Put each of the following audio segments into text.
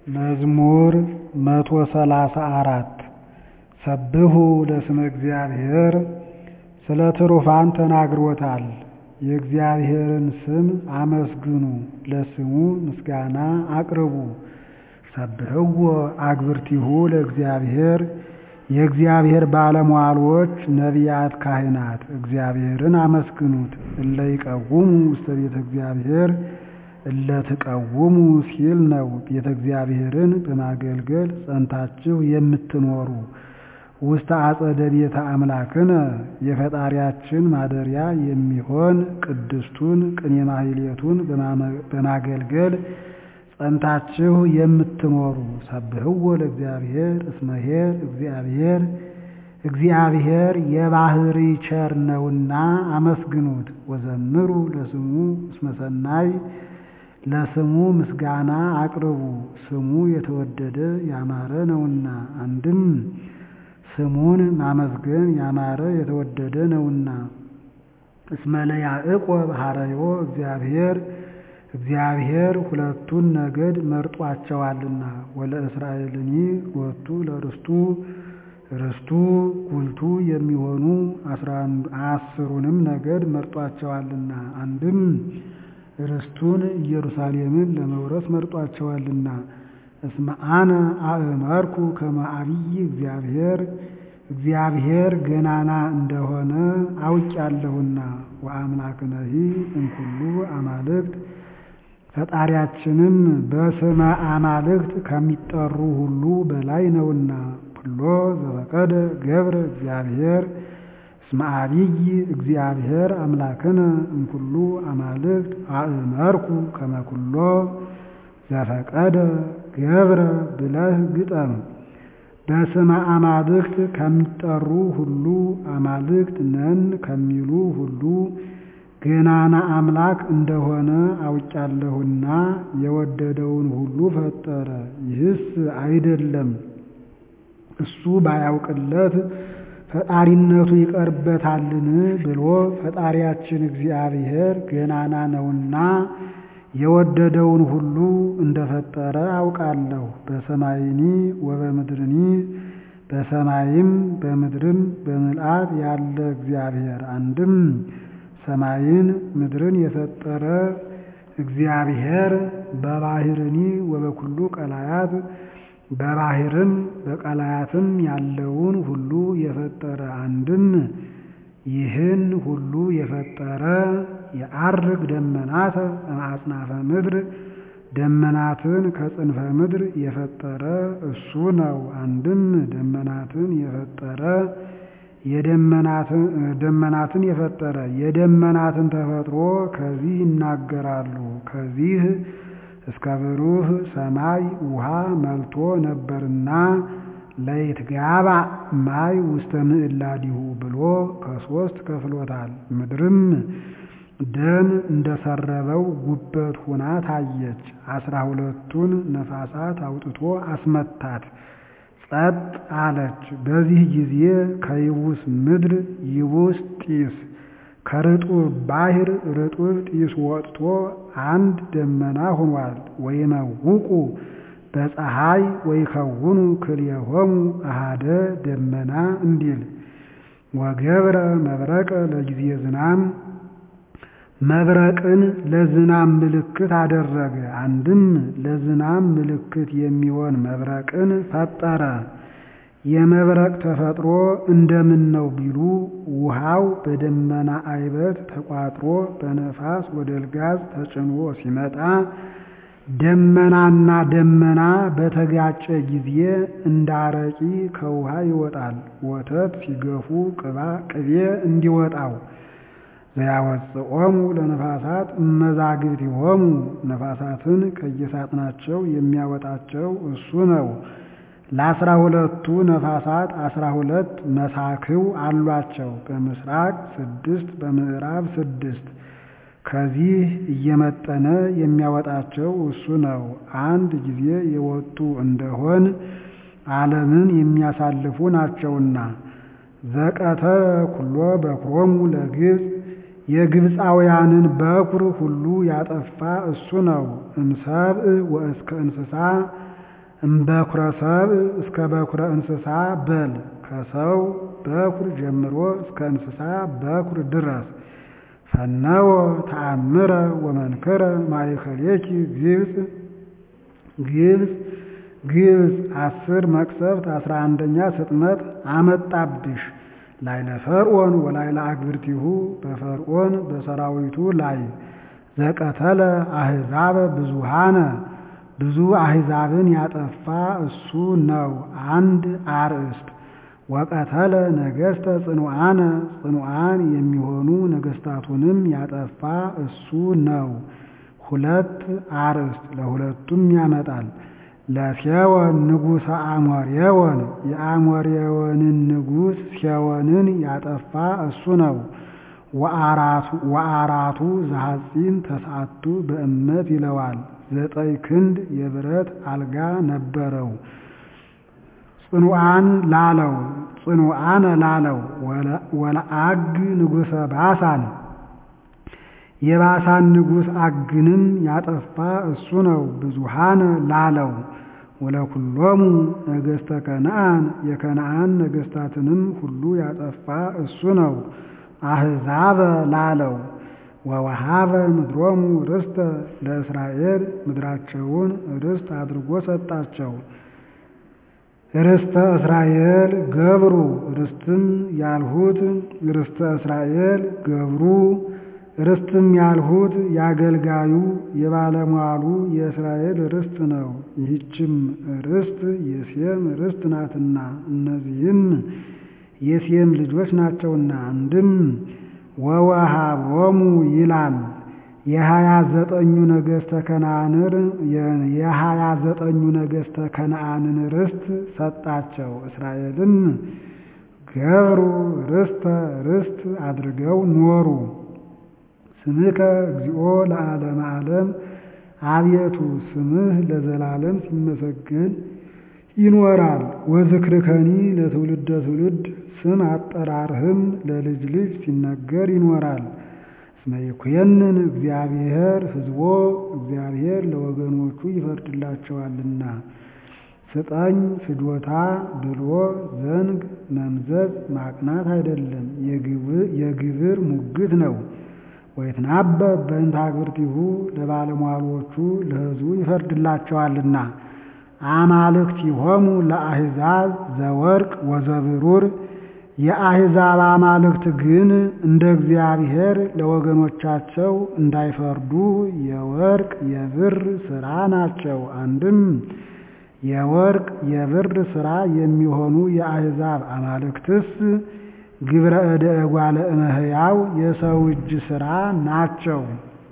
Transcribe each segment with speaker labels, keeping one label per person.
Speaker 1: መዝሙር 134 ሰብሑ ለስመ እግዚአብሔር ስለ ትሩፋን ተናግሮታል። የእግዚአብሔርን ስም አመስግኑ፣ ለስሙ ምስጋና አቅርቡ። ሰብሕዎ አግብርቲሁ ለእግዚአብሔር የእግዚአብሔር ባለሟሎች ነቢያት ካህናት እግዚአብሔርን አመስግኑት። እለ ይቀውሙ ውስተ ቤተ እግዚአብሔር እለ ትቀውሙ ሲል ነው። ቤተ እግዚአብሔርን በማገልገል ጸንታችሁ የምትኖሩ ውስተ አጸደ ቤተ አምላክነ የፈጣሪያችን ማደሪያ የሚሆን ቅድስቱን ቅኔ ማህሌቱን በማገልገል ጸንታችሁ የምትኖሩ ሰብሕዎ ለእግዚአብሔር እስመ ኄር እግዚአብሔር የባህሪ ቸር ነውና አመስግኑት። ወዘምሩ ለስሙ እስመ ሰናይ ለስሙ ምስጋና አቅርቡ፣ ስሙ የተወደደ ያማረ ነውና። አንድም ስሙን ማመስገን ያማረ የተወደደ ነውና። እስመ ለያዕቆብ ኀረዮ እግዚአብሔር ሁለቱን ነገድ መርጧቸዋልና። ወለእስራኤልኒ ሎቱ ለርስቱ ርስቱ ጉልቱ የሚሆኑ 10ሩንም ነገድ መርጧቸዋልና። አንድም ርስቱን ኢየሩሳሌምን ለመውረስ መርጧቸዋልና። እስመ አነ አእመርኩ ከመ ዐቢይ እግዚአብሔር ገናና እንደሆነ አውቄአለሁና። ወአምላክነሂ እምኩሉ አማልክት ፈጣሪያችንም በስመ አማልክት ከሚጠሩ ሁሉ በላይ ነውና። ኩሎ ዘፈቀደ ገብረ እግዚአብሔር እስመ ዐቢይ እግዚአብሔር አምላክነ እምኩሉ አማልክት አእመርኩ ከመ ኩሎ ዘፈቀደ ገብረ ብለህ ግጠም። በስመ አማልክት ከሚጠሩ ሁሉ አማልክት ነን ከሚሉ ሁሉ ገናና አምላክ እንደሆነ አውቄአለሁና የወደደውን ሁሉ ፈጠረ። ይህስ አይደለም እሱ ባያውቅለት ፈጣሪነቱ ይቀርበታልን ብሎ ፈጣሪያችን እግዚአብሔር ገናና ነውና የወደደውን ሁሉ እንደፈጠረ አውቃለሁ። በሰማይኒ ወበምድርኒ በሰማይም በምድርም በምልአት ያለ እግዚአብሔር አንድም ሰማይን ምድርን የፈጠረ እግዚአብሔር በባህርኒ ወበኩሉ ቀላያት በባህርም በቀላያትም ያለውን ሁሉ የፈጠረ አንድም ይህን ሁሉ የፈጠረ የዐርግ ደመናተ እምአጽናፈ ምድር ደመናትን ከጽንፈ ምድር የፈጠረ እሱ ነው። አንድም ደመናትን የፈጠረ የደመናትን ተፈጥሮ ከዚህ ይናገራሉ። ከዚህ እስከ ብሩህ ሰማይ ውሃ መልቶ ነበርና ለይትጋባ ማይ ውስተ ምዕላዲሁ ብሎ ከ3 ከፍሎታል። ምድርም ደም እንደሰረበው ጉበት ሆና ታየች። 12ቱን ነፋሳት አውጥቶ አስመታት፣ ጸጥ አለች። በዚህ ጊዜ ከይቡስ ምድር ይቡስ ጢስ ከርጡብ ባሕር ርጡብ ጢስ ወጥቶ አንድ ደመና ሆኗል። ወይመውቁ በፀሐይ ወይከውኑ ክልኤሆሙ አሐደ ደመና እንዲል። ወገብረ መብረቀ ለጊዜ ዝናም መብረቅን ለዝናም ምልክት አደረገ። አንድም ለዝናም ምልክት የሚሆን መብረቅን ፈጠረ። የመብረቅ ተፈጥሮ እንደምን ነው ቢሉ ውሃው በደመና አይበት ተቋጥሮ በነፋስ ወደ ልጋዝ ተጭኖ ሲመጣ ደመናና ደመና በተጋጨ ጊዜ እንዳረቂ ከውሃ ይወጣል። ወተት ሲገፉ ቅቤ እንዲወጣው። ዘያወፅኦሙ ለነፋሳት እመዛግብቲሆሙ ነፋሳትን ከየሳጥናቸው የሚያወጣቸው እሱ ነው። ለ12ቱ ነፋሳት 12 መሳክው አሏቸው። በምስራቅ 6 በምዕራብ 6 ከዚህ እየመጠነ የሚያወጣቸው እሱ ነው። አንድ ጊዜ የወጡ እንደሆን ዓለምን የሚያሳልፉ ናቸውና። ዘቀተ ኩሎ በኩሮሙ ለግብፅ የግብፃውያንን በኩር ሁሉ ያጠፋ እሱ ነው። እምሰብእ ወእስከ እንስሳ እምበኩረ ሰብእ እስከ በኩረ እንስሳ በል ከሰው በኩር ጀምሮ እስከ እንስሳ በኩር ድረስ ፈነወ ተአምረ ወመንከረ ማእከሌኪ ግብፅ 10 መቅሰፍት 11ኛ ስጥመት አመጣብሽ ላይለ ፈርዖን ወላይለ አግብርቲሁ በፈርዖን በሰራዊቱ ላይ ዘቀተለ አሕዛበ ብዙሃነ ብዙ አሕዛብን ያጠፋ እሱ ነው። አንድ አርእስት ወቀተለ ነገሥተ ጽኑዓነ ጽኑዓን የሚሆኑ ነገሥታቱንም ያጠፋ እሱ ነው። ሁለት አርእስት ለሁለቱም ያመጣል። ለሴዎን ንጉሠ አሞሬዎን የአሞሬዎንን ንጉሥ ሴዎንን ያጠፋ እሱ ነው። ወአራቱ ዘሐፂን ተስዓቱ በእመት ይለዋል። 9 ክንድ የብረት አልጋ ነበረው። ጽኑዓነ ላለው ወለአግ ንጉሠ ባሳን የባሳን ንጉሥ አግንም ያጠፋ እሱ ነው። ብዙሃነ ላለው ወለኩሎሙ ነገሥተ ከነዓን የከነዓን ነገሥታትንም ሁሉ ያጠፋ እሱ ነው። አሕዛበ ላለው ወወሃበ ምድሮሙ ርስተ ለእስራኤል ምድራቸውን ርስት አድርጎ ሰጣቸው። ርስተ እስራኤል ገብሩ ርስትም ያልሁት ርስተ እስራኤል ገብሩ ርስትም ያልሁት ያገልጋዩ የባለሟሉ የእስራኤል ርስት ነው። ይህችም ርስት የሴም ርስት ናትና እነዚህም የሴም ልጆች ናቸውና። አንድም ወወሃቦሙ ይላል የ29ኙ ነገሥተ ከነዓንን ርስት ሰጣቸው። እስራኤልም ገብሩ ርስት አድርገው ኖሩ። ስምከ እግዚኦ ለዓለመ ዓለም አቤቱ ስምህ ለዘላለም ሲመሰገን ይኖራል። ወዝክርከኒ ለትውልደ ትውልድ ስም አጠራርህም ለልጅ ልጅ ሲነገር ይኖራል። እስመ ይኩነን እግዚአብሔር ሕዝቦ እግዚአብሔር ለወገኖቹ ይፈርድላቸዋልና። ስጠኝ ፍጆታ ብሎ ዘንግ መምዘዝ ማቅናት አይደለም፣ የግብር ሙግት ነው። ወይትናበብ በእንተ አግብርቲሁ ለባለሟሎቹ ለሕዝቡ ይፈርድላቸዋልና። አማልክቲሆሙ ለአሕዛብ ዘወርቅ ወዘብሩር የአሕዛብ አማልክት ግን እንደ እግዚአብሔር ለወገኖቻቸው እንዳይፈርዱ የወርቅ የብር ሥራ ናቸው። አንድም የወርቅ የብር ሥራ የሚሆኑ የአሕዛብ አማልክትስ ግብረ እደ እጓለ እመሕያው የሰው እጅ ሥራ ናቸው።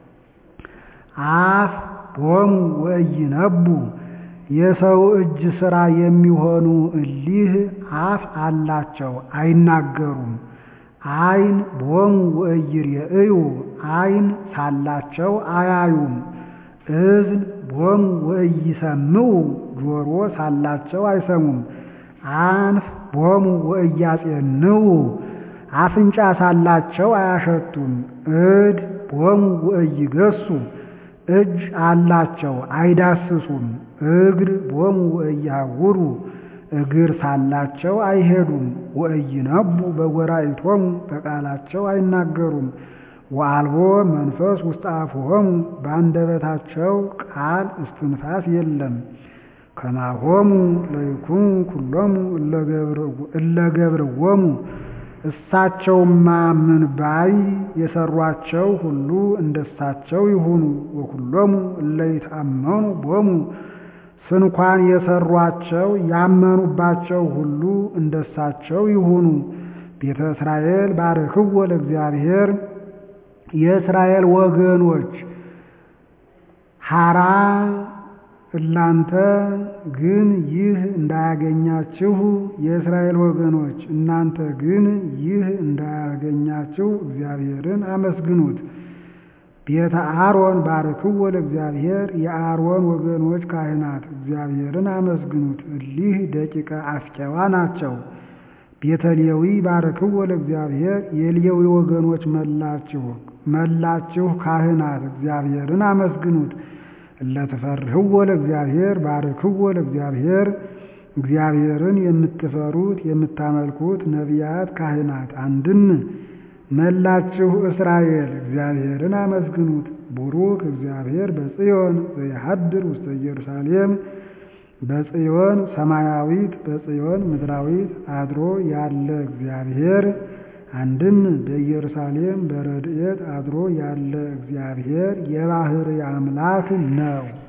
Speaker 1: አፍ ቦሙ ወኢይነቡ የሰው እጅ ሥራ የሚሆኑ እሊህ አፍ አላቸው አይናገሩም። ዓይን ቦሙ ወኢይሬእዩ ዓይን ሳላቸው አያዩም። እዝን ቦሙ ወኢይሰምዑ ጆሮ ሳላቸው አይሰሙም። አንፍ ቦሙ ወኢያጼንዑ አፍንጫ ሳላቸው አያሸቱም። እድ ቦሙ ወኢይገሡ እጅ አላቸው አይዳስሱም። እግር ቦሙ ወኢያዕውሩ እግር ሳላቸው አይሄዱም። ወኢይነቡ በጎራኢቶሙ በቃላቸው አይናገሩም። ወአልቦ መንፈስ ውስተ አፍሆሙ በአንደበታቸው ቃል እስትንፋስ የለም። ከማሆሙ ለይኩኑ ኩሎሙ እለ ገብርዎሙ እሳቸውማ ምን ባይ የሰሯቸው ሁሉ እንደሳቸው ይሁኑ። ወኩሎሙ እለ ይትአመኑ ቦሙ ስንኳን የሰሯቸው ያመኑባቸው ሁሉ እንደሳቸው ይሁኑ። ቤተ እስራኤል ባርክዎ ለእግዚአብሔር የእስራኤል ወገኖች ሐራ እናንተ ግን ይህ እንዳያገኛችሁ የእስራኤል ወገኖች እናንተ ግን ይህ እንዳያገኛችሁ እግዚአብሔርን አመስግኑት። ቤተ አሮን ባርክዎ ለእግዚአብሔር የአሮን ወገኖች ካህናት እግዚአብሔርን አመስግኑት። እሊህ ደቂቀ አስቄዋ ናቸው። ቤተ ሌዊ ባርክዎ ለእግዚአብሔር የሌዊ ወገኖች መላችሁ ካህናት እግዚአብሔርን አመስግኑት። እለትፈርህዎ ለእግዚአብሔር ባርክዎ ለእግዚአብሔር እግዚአብሔርን የምትፈሩት የምታመልኩት ነቢያት ካህናት አንድም መላችሁ እስራኤል እግዚአብሔርን አመስግኑት። ቡሩክ እግዚአብሔር በጽዮን ዘይሐድር ውስተ ኢየሩሳሌም በጽዮን ሰማያዊት በጽዮን ምድራዊት አድሮ ያለ እግዚአብሔር አንድም በኢየሩሳሌም በረድኤት አድሮ ያለ እግዚአብሔር የባሕርይ አምላክ ነው።